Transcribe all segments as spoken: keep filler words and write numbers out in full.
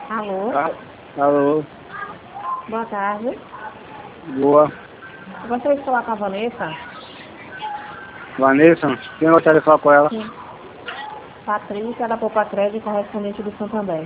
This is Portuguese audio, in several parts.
Alô? Ah, alô, Boa tarde. boa. Eu gostaria de falar com a Vanessa. Vanessa, quem gostaria de falar com ela? Sim. Patrícia da Poupa Crédito, correspondente do Santander.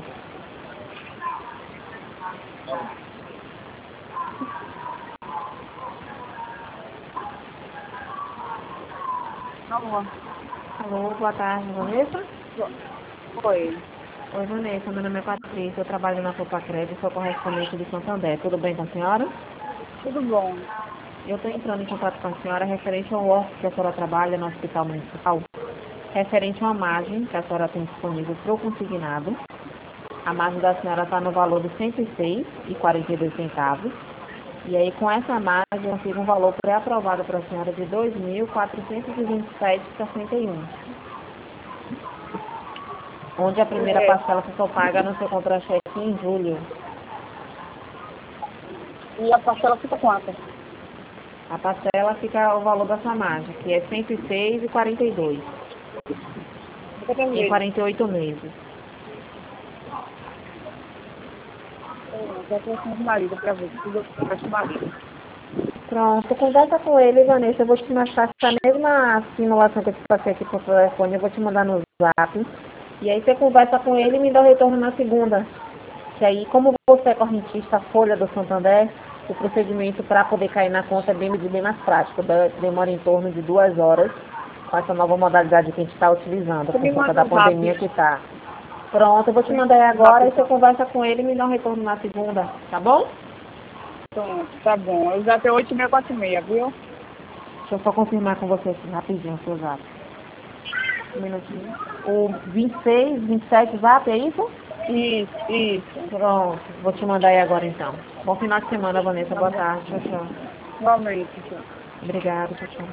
Alô? Alô, boa tarde, Vanessa. Oi. Oi, Vanessa, meu nome é Patrícia, eu trabalho na Poupa Crédito, sou correspondente do Santander. Tudo bem com a senhora? Tudo bom? Eu estou entrando em contato com a senhora referente ao office que a senhora trabalha no Hospital Municipal, referente a uma margem que a senhora tem disponível para o consignado. A margem da senhora está no valor de cento e seis reais e quarenta e dois centavos. E aí, com essa margem, eu consigo um valor pré-aprovado para a senhora de dois mil quatrocentos e vinte e sete reais e sessenta e um centavos. Onde a primeira É. parcela você só paga no seu contra-cheque em julho. E a parcela fica quanto? A parcela fica o valor dessa margem, que é cento e seis reais e quarenta e dois Fica três em vezes. quarenta e oito meses. Já trouxe meu marido pra ver. Tudo para o marido. Pronto, conversa com ele, Vanessa. Eu vou te mandar essa mesma simulação que eu te passei aqui por telefone, eu vou te mandar no zap. E aí você conversa com ele e me dá o retorno na segunda. Que aí, como você é correntista folha do Santander, o procedimento para poder cair na conta é bem, bem mais prático. De- Demora em torno de duas horas com essa nova modalidade que a gente está utilizando, Você por me conta manda da um pandemia zap. que está. Pronto, eu vou te mandar aí agora e você conversa com ele e me dá um retorno na segunda, tá bom? Pronto, tá bom. Eu já tenho oito e meia, quatro e meia, viu? Deixa eu só confirmar com você aqui rapidinho o seu zap. Um minutinho. O vinte e seis, vinte e sete zap, é isso? Isso, isso. Pronto, vou te mandar aí agora então. Bom final de semana, Vanessa. Tá Boa bom. tarde. Tchau, tchau. Igualmente, tchau. Obrigada, tchau, tchau.